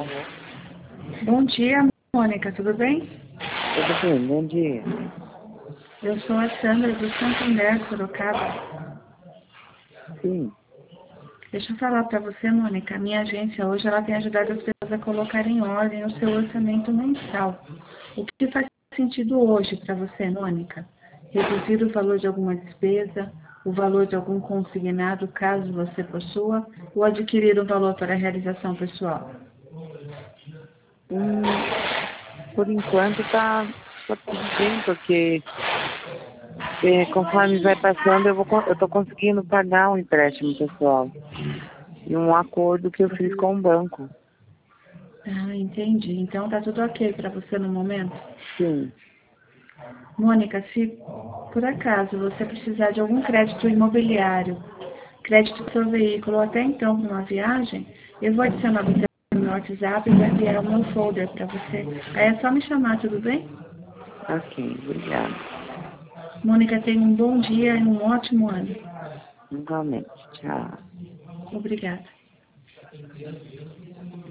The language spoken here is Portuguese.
Bom dia, Mônica, tudo bem? Tudo bem, bom dia. Eu sou a Sandra do Santander, Sorocaba. Sim. Deixa eu falar para você, Mônica, a minha agência hoje ela tem ajudado as pessoas a colocar em ordem o seu orçamento mensal. O que faz sentido hoje para você, Mônica? Reduzir o valor de alguma despesa, o valor de algum consignado, caso você possua, ou adquirir um valor para a realização pessoal? Por enquanto tá tudo bem, porque conforme vai passando eu tô conseguindo pagar um empréstimo pessoal. E um acordo que eu fiz com o banco. Ah, entendi. Então tá tudo ok para você no momento? Sim. Mônica, se por acaso você precisar de algum crédito imobiliário, crédito do seu veículo, ou até então para uma viagem, eu vou adicionar você no meu WhatsApp e vou enviar o meu folder para você. Aí é só me chamar, tudo bem? Ok, obrigada. Mônica, tenha um bom dia e um ótimo ano. Igualmente. Tchau. Obrigada.